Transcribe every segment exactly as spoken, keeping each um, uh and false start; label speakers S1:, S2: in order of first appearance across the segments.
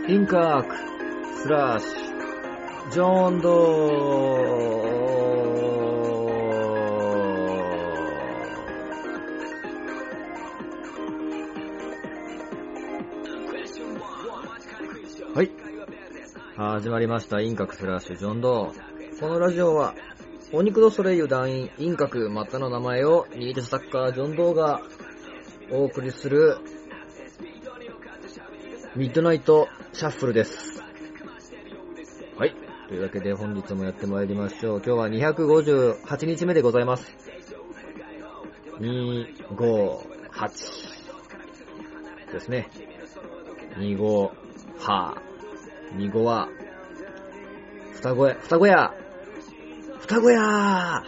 S1: インカークスラッシュジョンドー。はい、始まりましたインカクスラッシュジョンドー。このラジオはお肉のソレイユ団員インカクまたの名前をニートサッカージョンドーがお送りするミッドナイトシャッフルです。はい。というわけで本日もやってまいりましょう。今日はにひゃくごじゅうはちにちめでございます。にひゃくごじゅうはちですね。にひゃくごじゅうはにひゃくごは双子や、双子や双子やはい。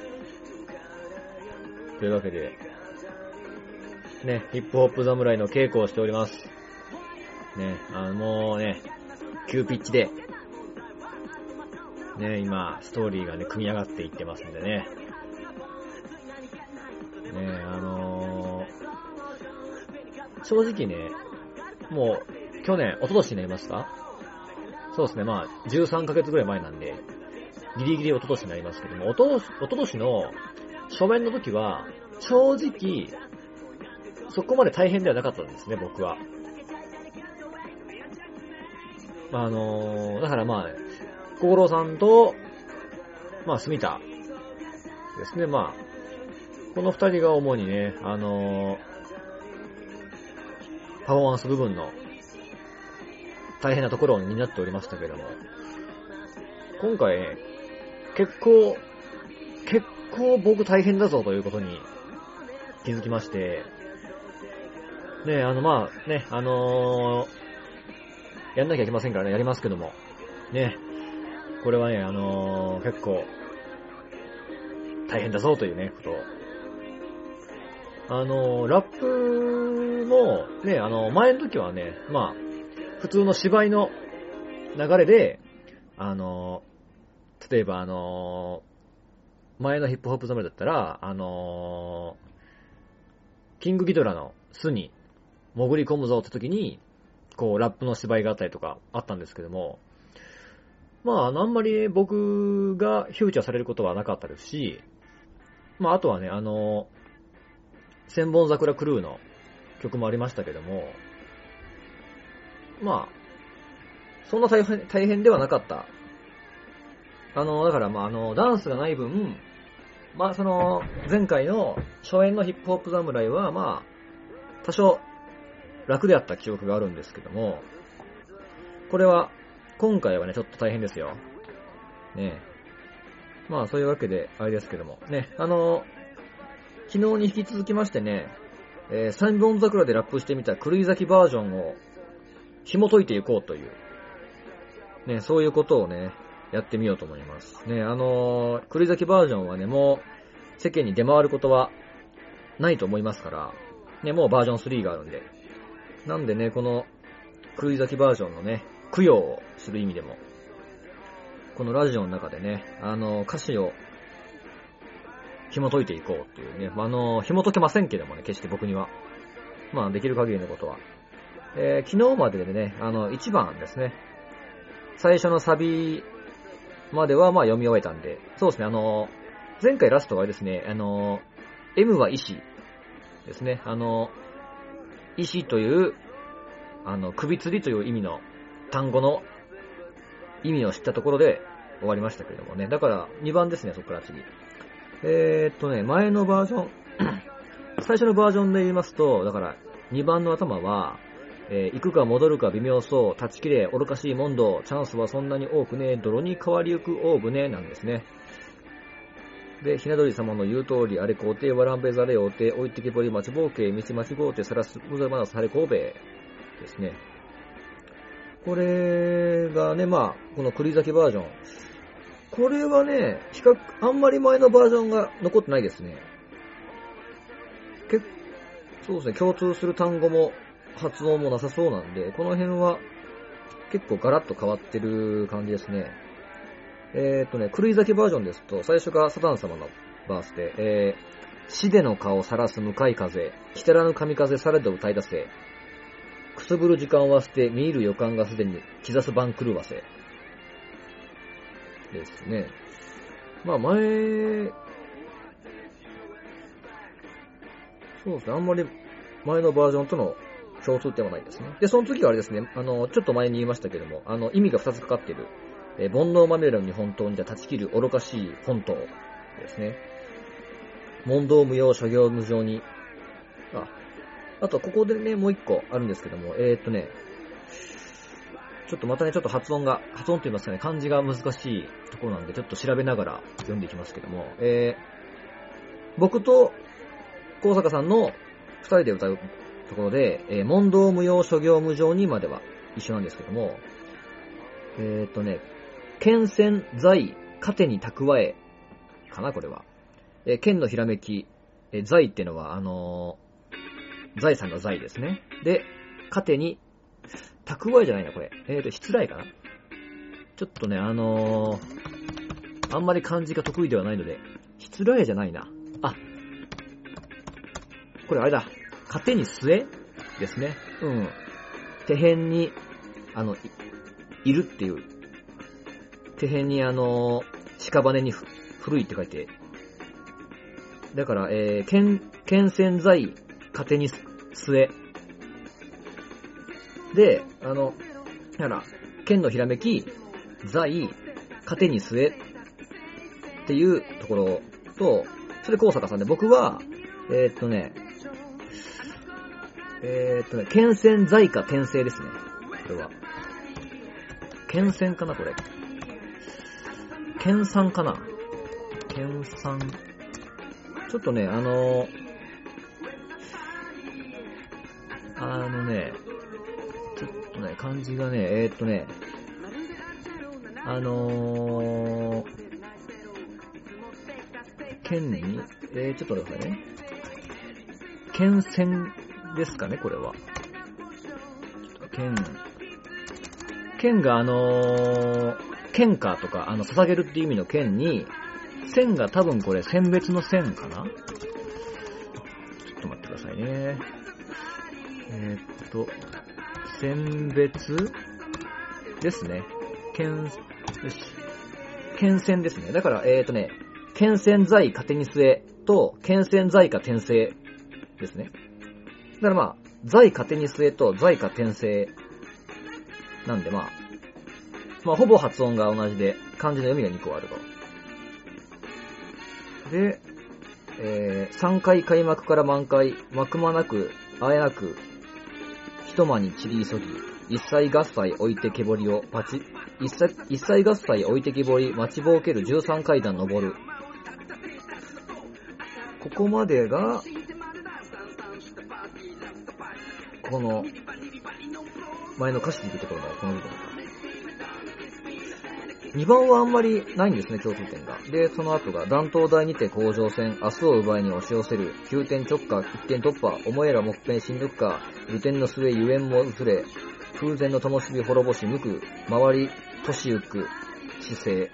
S1: というわけで、ね、ヒップホップ侍の稽古をしております。ね、あの、もうね、急ピッチで、ね、今、ストーリーがね、組み上がっていってますんでね。ね、あのー、正直ね、もう、去年、一昨年になりますか？そうですね、まあ、じゅうさんかげつぐらい前なんで、ギリギリ一昨年になりますけども、おと、一昨年の初面の時は、正直、そこまで大変ではなかったんですね、僕は。あのー、だからまあ、小五郎さんと、まあ、住田ですね、まあ、この二人が主にね、あのー、パフォーマンス部分の大変なところを担っておりましたけども、今回ね、結構、結構僕大変だぞということに気づきまして、ね、あのまあね、あのー、やんなきゃいけませんからね、やりますけども、ね、これはね、あのー、結構大変だぞというね、ことを。あのー、ラップもね、あのー、前の時はね、まあ、普通の芝居の流れで、あのー、例えばあのー、前のヒップホップ侍だったら、あのー、キングギドラの巣に潜り込むぞって時に、こう、ラップの芝居があったりとかあったんですけども、まあ、あんまり僕がフューチャーされることはなかったですし、まあ、あとはね、あの、千本桜クルーの曲もありましたけども、まあ、そんな大変、大変ではなかった。あの、だからまあ、あの、ダンスがない分、まあ、その、前回の初演のヒップホップ侍は、まあ、多少、楽であった記憶があるんですけども、これは、今回はね、ちょっと大変ですよ。ねえ。まあ、そういうわけで、あれですけども。ね、あの、昨日に引き続きましてね、えー、三本桜でラップしてみた狂い咲きバージョンを紐解いていこうという、ね、そういうことをね、やってみようと思います。ね、あのー、狂い咲きバージョンはね、もう、世間に出回ることはないと思いますから、ね、もうバージョンスリーがあるんで。なんでね、この、狂い咲きバージョンのね、供養をする意味でも、このラジオの中でね、あの、歌詞を紐解いていこうっていうね、あの、紐解けませんけどもね、決して僕には。まあ、できる限りのことは。えー、昨日まででね、あの、いちばんですね、最初のサビまではまあ読み終えたんで、そうですね、あの、前回ラストはですね、あの、M は意志ですね、あの、意志という、あの、首吊りという意味の単語の意味を知ったところで終わりましたけれどもね。だからにばんですね、そこから次。えーっとね、前のバージョン、最初のバージョンで言いますと、だからにばんの頭は、えー、行くか戻るか微妙そう、断ち切れ、愚かしい問答、チャンスはそんなに多くね、泥に変わりゆく大船なんですね。で、ひな鳥様の言う通り、あれ皇帝わらんべざれおうて、置いてけぼり待ちぼうけ、道間違うてさらす、むざまなされ神戸ですね。これがね、まあ、この狂い咲きバージョン。これはね、比較、あんまり前のバージョンが残ってないですね。結そうですね、共通する単語も発音もなさそうなんで、この辺は結構ガラッと変わってる感じですね。えーっとね、狂い咲きバージョンですと、最初がサタン様のバースで、えー、死での顔さらす向かい風、来たらぬ神風されど歌い出せ、 くすぶる時間は捨て、見入る予感がすでに兆す番狂わせ。ですね。まあ前、そうですね、あんまり前のバージョンとの共通点はないですね。で、その次はあれですね、あの、ちょっと前に言いましたけども、あの、意味がふたつかかっている、えー、煩悩まみれの日本刀に断ち切る愚かしい本刀ですね。問答無用、諸行無常に。あ、あと、ここでね、もう一個あるんですけども、えーっとね、ちょっとまたね、ちょっと発音が、発音と言いますかね、漢字が難しいところなんで、ちょっと調べながら読んでいきますけども、えー、僕と高坂さんの二人で歌うところで、えー、問答無用、諸行無常にまでは一緒なんですけども、えーっとね、剣戦財、糧に蓄え、かな、これは。えー、剣のひらめき、えー、財ってのは、あのー、財産の財ですね。で、糧に、蓄えじゃないな、これ。えーと、失礼かな。ちょっとね、あのー、あんまり漢字が得意ではないので、失礼じゃないな。あ、これあれだ。糧に据えですね。うん。手辺に、あの、い、いるっていう。手辺にあのー、屍に古いって書いて。だから、えー、剣、剣戦財、糧に据え。で、あの、だから、剣のひらめき、財、糧に据えっていうところと、それ高坂さんで、僕は、えー、っとね、えー、っとね、剣戦財か転生ですね。これは。剣戦かな、これ。剣三かな。剣三。ちょっとね、あのー、あのね、ちょっとね、漢字がね、えー、っとね、あのー、剣に、えー、ちょっと待ってくださいね。剣戦ですかね、これは。剣、剣があのー、剣かとか、あの、捧げるっていう意味の剣に、線が多分これ、選別の線かな？ちょっと待ってくださいね。えー、っと、選別ですね。剣、よし。剣線ですね。だから、えー、っとね、剣線財糧に据えと、剣線財か転生ですね。だからまあ、財糧に据えと財か転生なんでまあ、まあほぼ発音が同じで、漢字の読みがにこあると。で、えー、さんかい開幕から満開、幕間なく、あえなく、一間に散り急ぎ、一切合切置いてけぼりを、パチ、一切、一切合切置いてけぼり、待ちぼうけるじゅうさん階段登る。ここまでが、この、前の歌詞で言うところのこの部分。にばんはあんまりないんですね、共通点が。で、その後が、弾頭台にて甲状腺、明日を奪いに押し寄せる、急転直下、一点突破、思えら木片新緑か、流天の末、ゆえんも薄れ、風前の灯火滅ぼし、無く、回り、年ゆく、姿勢。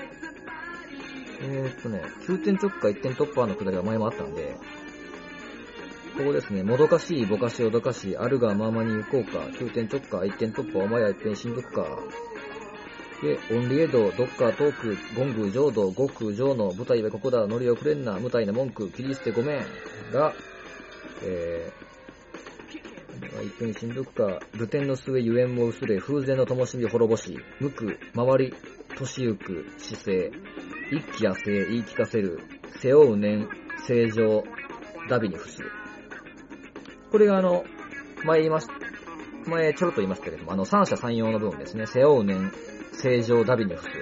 S1: えーっとね、急転直下、一点突破のくだりは前もあったんで、ここですね、もどかしい、ぼかし、おどかしい、あるがままに行こうか、急転直下、一点突破、お前ら一点新緑か、で、オンリエド、ドッカー、トーク、ゴング、浄土、悟空、浄の、舞台はここだ、ノリをくれんな、無体な文句、切り捨てごめん、が、えー、一見しんどくか、流天の末、ゆえんも薄れ、風前の灯火滅ぼし、無く、回り、年ゆく、姿勢、一気野生、言い聞かせる、背負う念、正常、ダビに伏する。これがあの、前言いまし、前ちょろっと言いましたけれども、あの、三者三様の部分ですね、背負う念、正常ダビに伏す。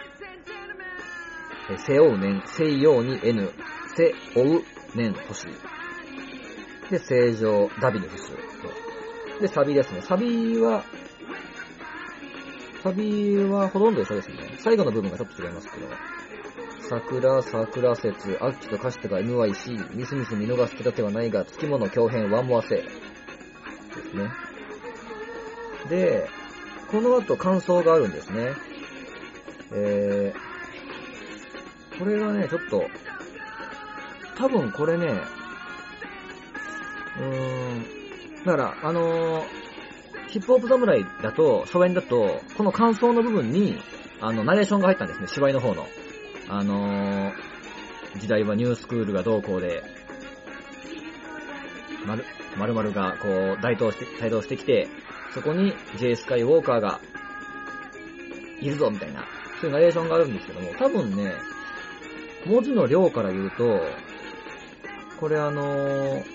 S1: 背負う念、西洋に N、背負う念、星。で、正常ダビに伏す。で、サビですね。サビは、サビはほとんど一緒ですね。最後の部分がちょっと違いますけど。桜、桜説、秋と歌詞とが エヌワイシー、ミスミス見逃す手立てはないが、月物強編ワンモアセ。ですね。で、この後感想があるんですね。えー、これがね、ちょっと、多分これね、うーん、だから、あのー、 ヒップホップ侍だと、初演だと、この感想の部分に、あの、ナレーションが入ったんですね、芝居の方の。あのー、時代はニュースクールがどうこうで、まる、まるまるがこう、台頭して、帯同してきて、そこに J スカイウォーカーが、いるぞみたいな、そういうナレーションがあるんですけども、多分ね、文字の量から言うと、これあのー、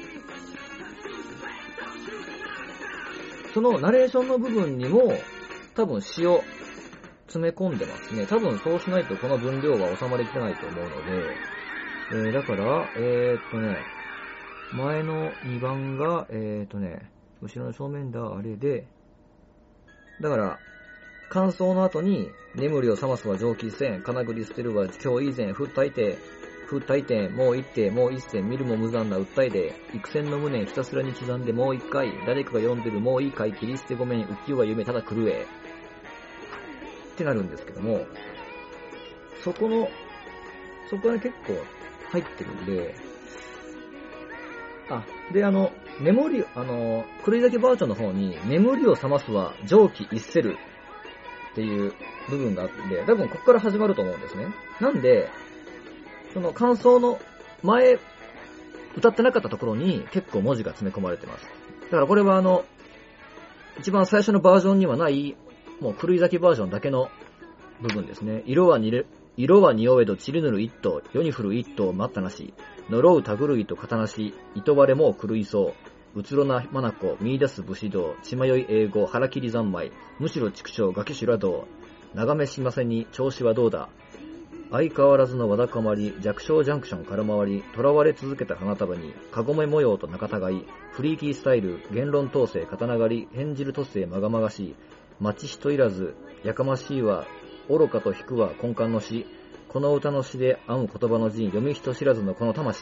S1: そのナレーションの部分にも、多分詩を詰め込んでますね。多分そうしないとこの分量は収まりきれないと思うので、えー、だから、えーっとね、前のにばんが、えーっとね、後ろの正面だ、あれで、だから、感想の後に、眠りを覚ますは蒸気せん、金繰り捨てるは今日以前、ふったいて、ふったいて、もう一手、もう一戦、見るも無残な訴えで、幾千の無念ひたすらに刻んでもう一回、誰かが読んでるもういい回、切り捨てごめん、浮世は夢、ただ狂え。ってなるんですけども、そこの、そこが結構入ってるんで、あ、で、あの、眠り、あの、狂い咲きバージョンの方に、眠りを覚ますは蒸気一セルっていう部分があって、多分ここから始まると思うんですね。なんで、その感想の前、歌ってなかったところに結構文字が詰め込まれてます。だからこれはあの、一番最初のバージョンにはない、もう狂い咲きバージョンだけの部分ですね。色はにれ、色は匂えど散りぬる一頭、世に降る一頭待ったなし、呪うたぐるいと刀なし、糸割れも狂いそう、うつろな眼見出す武士道、血迷い英語、腹切り三昧、むしろ畜生、ガキ修羅道、眺めしませんに調子はどうだ、相変わらずのわだかまり、弱小ジャンクション空回り、囚われ続けた花束に、かごめ模様と仲違い、フリーキースタイル、言論統制、刀狩り、変じる都政まがまがしい、町人いらず、やかましいは、愚かと引くは根幹の詩、この歌の詩で編む言葉の字、読み人知らずのこの魂。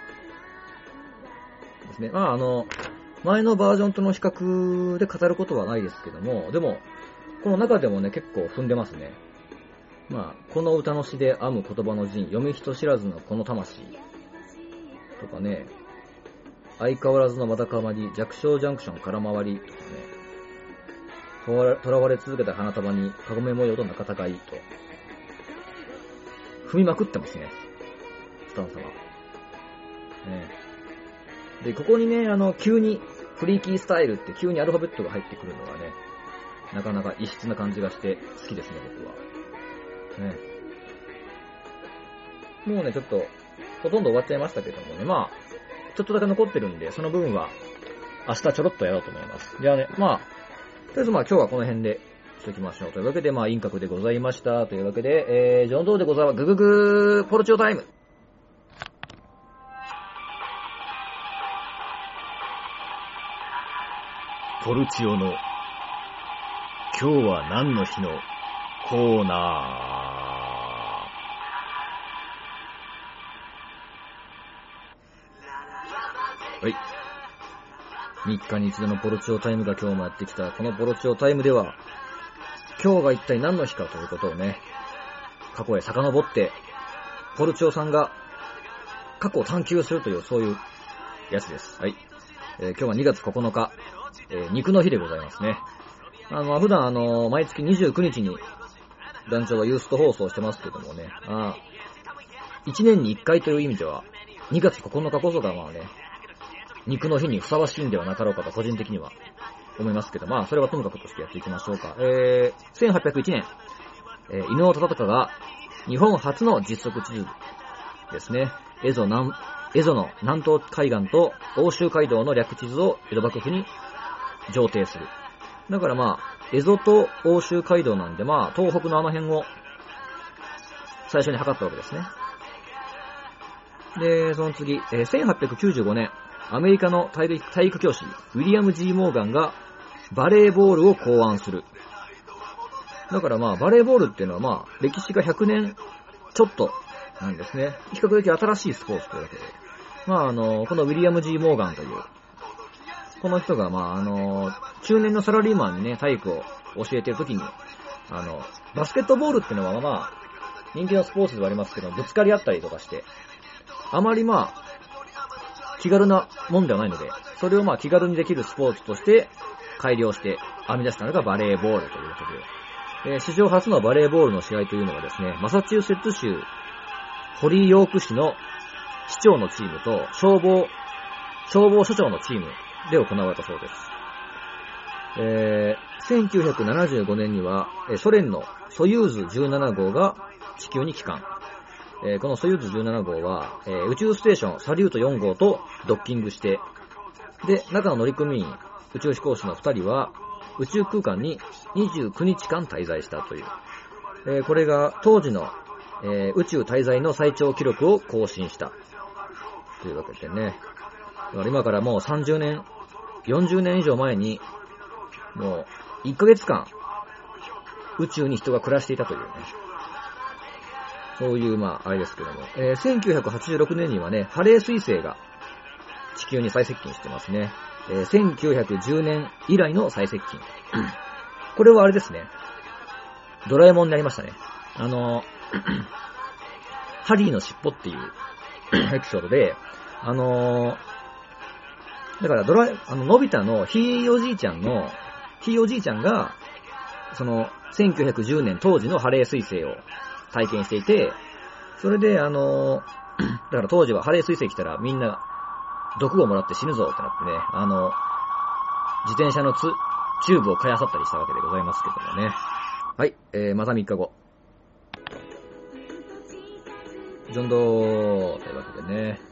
S1: ですね。まああの、前のバージョンとの比較で語ることはないですけども、でも、この中でもね、結構踏んでますね。まあ、この歌の詩で編む言葉の陣、読み人知らずのこの魂。とかね、相変わらずのわだかまり、弱小ジャンクション空回り、とかね、囚われ続けた花束に、かごめ模様と仲違いと、踏みまくってますね。スタンサは。ね。で、ここにね、あの、急に、フリーキースタイルって急にアルファベットが入ってくるのがね、なかなか異質な感じがして好きですね、僕は。ね。もうね、ちょっと、ほとんど終わっちゃいましたけどもね、まあ、ちょっとだけ残ってるんで、その部分は、明日ちょろっとやろうと思います。じゃあね、まあ、とりあえずまあ今日はこの辺でしときましょう。というわけで、まあ、インカクでございました。というわけで、えー、ジョンドーでございます。グググー、ポルチオタイム。ポルチオの、今日は何の日のコーナー。はい。みっかに一度のポロチオタイムが今日もやってきた。このポロチオタイムでは、今日が一体何の日かということをね、過去へ遡って、ポルチオさんが過去を探求するという、そういうやつです。はい。えー、今日はにがつここのか、えー、肉の日でございますね。あの、普段あの、毎月にじゅうくにちに、団長はユースト放送してますけどもね、あいちねんにいっかいという意味では、にがつここのかこそがまあね、肉の日にふさわしいんではなかろうかと個人的には思いますけど、まあそれはともかくとしてやっていきましょうか。えー、せんはっぴゃくいちねん、えー、伊能忠敬が日本初の実測地図ですね、蝦夷南、蝦夷の南東海岸と欧州街道の略地図を江戸幕府に上呈する。だからまあ、蝦夷と欧州街道なんでまあ、東北のあの辺を最初に測ったわけですね。で、その次、えー、せんはっぴゃくきゅうじゅうごねん、アメリカの体育、体育教師、ウィリアム・ジー・モーガンがバレーボールを考案する。だからまあ、バレーボールっていうのはまあ、歴史がひゃくねんちょっとなんですね。比較的新しいスポーツというわけで。まああの、このウィリアム・ジー・モーガンという、この人がまああの、中年のサラリーマンにね、体育を教えているときに、あの、バスケットボールっていうのはまあ、人気のスポーツではありますけど、ぶつかり合ったりとかして、あまりまあ、気軽なもんではないので、それをまあ気軽にできるスポーツとして、 改良して編み出したのがバレーボールということで、えー、史上初のバレーボールの試合というのはですね、マサチューセッツ州ホリーヨーク市の市長のチームと消防、消防署長のチームで行われたそうです。えー、せんきゅうひゃくななじゅうごねんにはソ連のソユーズじゅうなな号が地球に帰還。えー、このソユーズじゅうなな号は、えー、宇宙ステーションサリュートよん号とドッキングして、で、中の乗組員、宇宙飛行士のふたりは宇宙空間ににじゅうくにちかん滞在したという。えー、これが当時の、えー、宇宙滞在の最長記録を更新したというわけでね。だから今からもうさんじゅうねん、よんじゅうねん以上前に、もういっかげつかん宇宙に人が暮らしていたというね。そういう、まあ、あれですけども。えー、せんきゅうひゃくはちじゅうろくねんにはね、ハレー彗星が地球に最接近してますね。えー、せんきゅうひゃくじゅうねん以来の最接近。これはあれですね。ドラえもんになりましたね。あの、ハリーの尻尾っていうエピソードで、あの、だからドラえ、あの、のび太のひいおじいちゃんの、ひいおじいちゃんが、その、せんきゅうひゃくじゅうねん当時のハレー彗星を体験していて、それで、あの、だから当時はハレー彗星来たらみんな毒をもらって死ぬぞってなってね、あの、自転車のツ、チューブを買い漁ったりしたわけでございますけどもね。はい、えー、またみっかご。ジョンドーというわけでね。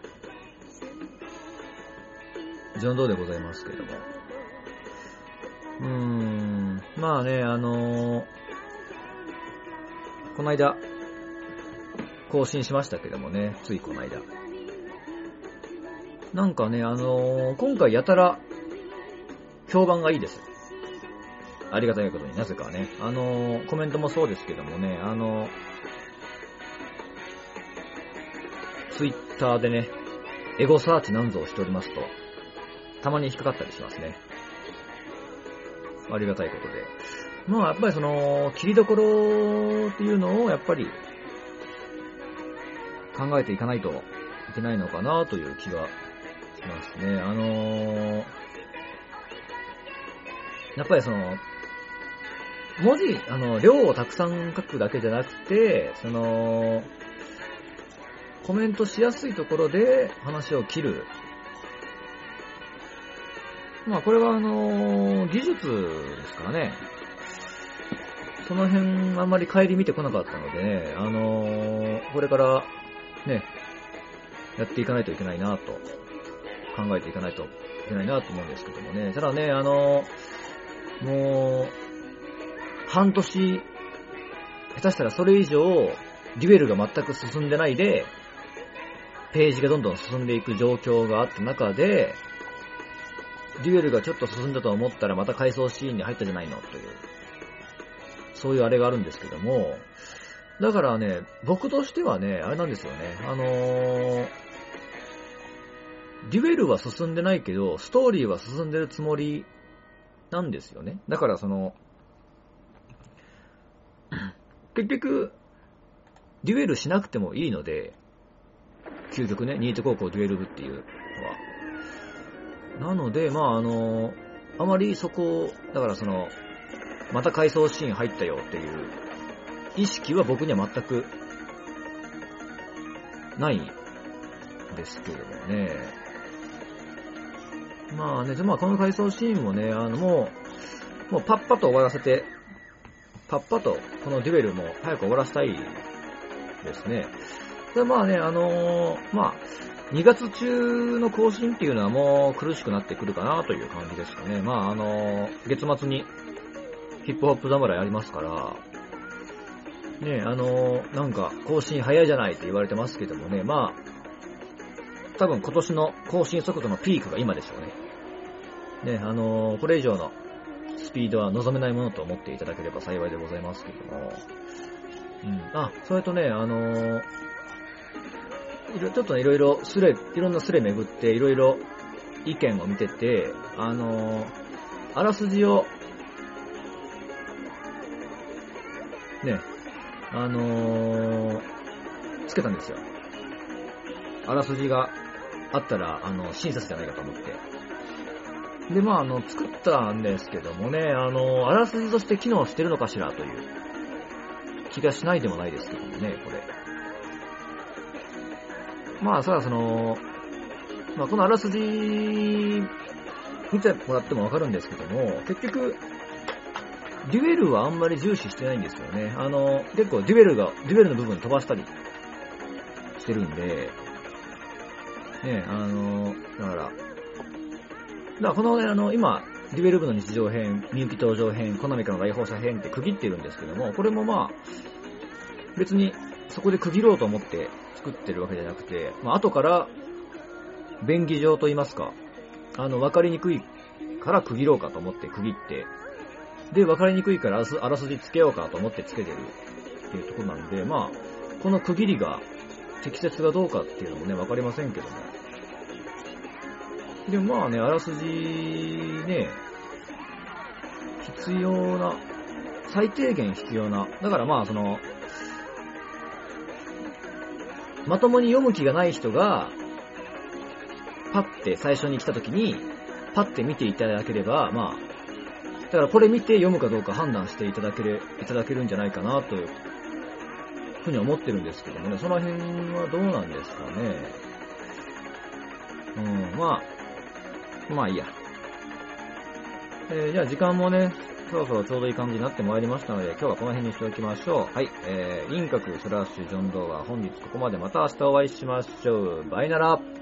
S1: ジョンドーでございますけども。うーん、まあね、あのー、この間、更新しましたけどもね、ついこの間。なんかね、あのー、今回やたら、評判がいいです。ありがたいことになぜかね。あのー、コメントもそうですけどもね、あのー、ツイッターでね、エゴサーチなんぞをしておりますと、たまに引っかかったりしますね。ありがたいことで。まあやっぱりその、切りどころっていうのをやっぱり考えていかないといけないのかなという気がしますね。あのー、やっぱりその、文字、あの、量をたくさん書くだけじゃなくて、その、コメントしやすいところで話を切る。まあこれはあのー、技術ですからね。その辺あんまり顧みてこなかったのでね、あのー、これからね、やっていかないといけないなと、考えていかないといけないなと思うんですけどもね。ただね、あのー、もう、半年、下手したらそれ以上、デュエルが全く進んでないで、ページがどんどん進んでいく状況があった中で、デュエルがちょっと進んだと思ったらまた回想シーンに入ったじゃないのという、そういうあれがあるんですけども、だからね、僕としてはね、あれなんですよね、あのー、デュエルは進んでないけど、ストーリーは進んでるつもりなんですよね。だからその、結局、デュエルしなくてもいいので、究極ね、ニート高校デュエル部っていうのは。なので、まああの、あまりそこ、だからその、また回想シーン入ったよっていう意識は僕には全くないんですけどもね。まあね、まあこの回想シーンもね、あのもう、もうパッパと終わらせて、パッパとこのデュエルも早く終わらせたいですね。でまあね、あのー、まあ、にがつ中の更新っていうのはもう苦しくなってくるかなという感じですかね。まああのー、月末にヒップホップ侍ありますから、ね、あのー、なんか更新早いじゃないって言われてますけどもね、まあ、多分今年の更新速度のピークが今でしょうね。ね、あのー、これ以上のスピードは望めないものと思っていただければ幸いでございますけども。うん。あ、それとね、あのー、ちょっとね、いろいろスレ、いろんなスレ巡って、いろいろ意見を見てて、あのー、あらすじを、ね、あのー、つけたんですよ。あらすじがあったら、あの、親切じゃないかと思って。 で、まあ、あの、作ったんですけどもね、あの、あらすじとして機能してるのかしらという気がしないでもないですけどもね、これ。まあ、さあ、その、まあ、このあらすじ見てもらってもわかるんですけども、結局、デュエルはあんまり重視してないんですよね。あの、結構デュエルが、デュエルの部分飛ばしたりしてるんで、ね、あの、だから、だからこのね、あの、今、デュエル部の日常編、みゆき登場編、コナミからの来訪者編って区切ってるんですけども、これもまあ、別にそこで区切ろうと思って作ってるわけじゃなくて、まあ、後から、便宜上と言いますか、あの、わかりにくいから区切ろうかと思って区切って、で、わかりにくいからあらすじつけようかと思ってつけてるっていうところなんで、まあ、この区切りが適切かどうかっていうのもね、わかりませんけども。でもまあね、あらすじね、必要な、最低限必要な、だからまあその、まともに読む気がない人が、パッて最初に来た時に、パッて見ていただければ、まあ、だからこれ見て読むかどうか判断していただける、いただけるんじゃないかなというふうに思ってるんですけどもね、その辺はどうなんですかね。うん、まあ、まあいいや。えー、じゃあ時間もね、そろそろちょうどいい感じになってまいりましたので、今日はこの辺にしておきましょう。はい、えー、インカクスラッシュジョンドーは本日ここまで。また明日お会いしましょう。バイナラ。